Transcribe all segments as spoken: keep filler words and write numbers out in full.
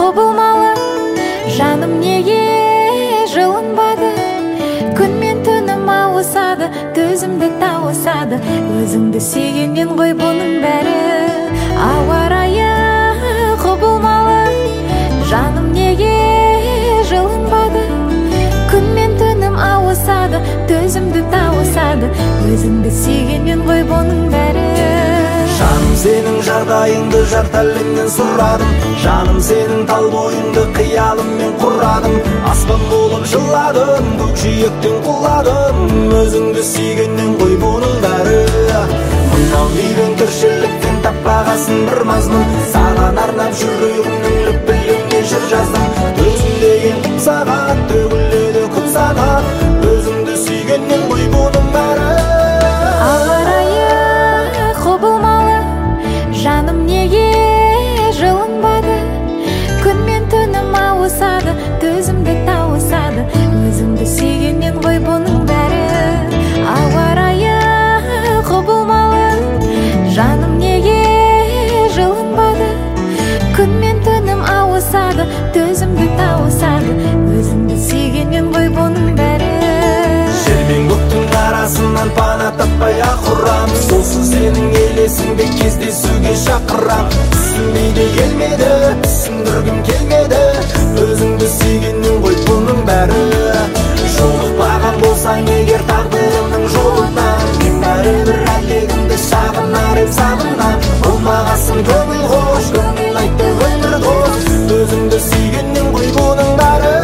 құбылмалы жаным неге жылынбады, күн мен түнім ауысады, төзімді тауысады, өзіңді сүйгеннен ғой бұның бәрі. Ауа райы құбылмалы жаным неге жылынбады, күн мен түнім ауысады, төзімді тауысады, өзіңді сүйгеннен ғой бұның бәрі. Жаным сенің жағдайыңды жар тәлімнен сұрадым, жаным сенің тал бойыңды қиялыммен құрадым, аспан болып жыладым, көкжиектен құладым, өзіңді сүйгеннен ғой бұның бәрі. Мынау күйбең тіршіліктен таппағасын бір мазмұн, саған арнап жүрегімнің лүпіліне жыр жаздым. Өзің деген құм сағат төгіледі күн санап, өзіңді сүйгеннен ғой бұның бәрі. Ауа райы құбылмалы жаным неге жылынбады, күн мен түнім ауысады, төзімді тауысады, өзіңді сүйгеннен ғой бұның бәрі. Ауа райы құбылмалы жаным неге жылынбады, күн мен түнім ауысады, төзімді тауысады, өзіңді сүйгеннен ғой бұның бәрі. Жер мен көктің арасынан пана таппай ақырам, солсыз сенің елесіңде кездесуге шақырам. Түсінбейді келмеді, түсіндіргім келмеді, өзіңді сүйгеннен ғой бұның бәрі. Жолықпаған болсаң егер тағдырымның жолынан, мен бәрібір әлегімді шағынар ем сағынам. Болмағасын көңіл қош, көңіл айтты өмір дос, өзіңді сүйгеннен ғой бұның бәрі.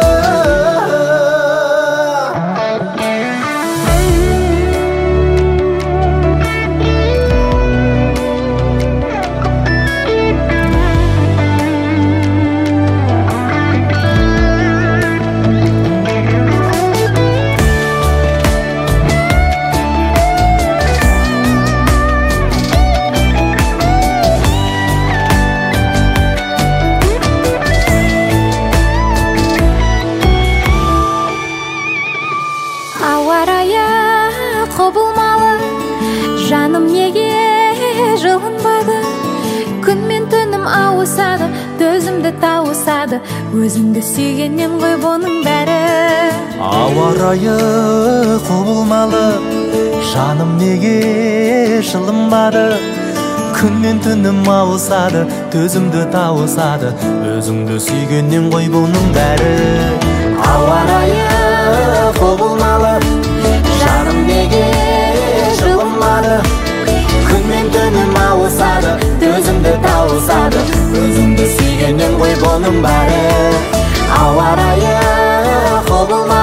Ауа райы құбылмалы жаным неге жылынбады, күн мен түнім ауысады, төзімді тауысады, өзіңді сүйгеннен ғой бұның бәрі. Ауа райы құбылмалы жаным неге жылынбады, күн мен түнім ауысады, төзімді тауысады, өзіңді сүйгеннен ғой бұның бәрі. Ауа райы құбылмалы жаным неге жылынбады, күн мен түнім ауысады, төзімді тауысады, өзіңді сүйгеннен ғой бұның бәрі. Ауа райы құбылмалы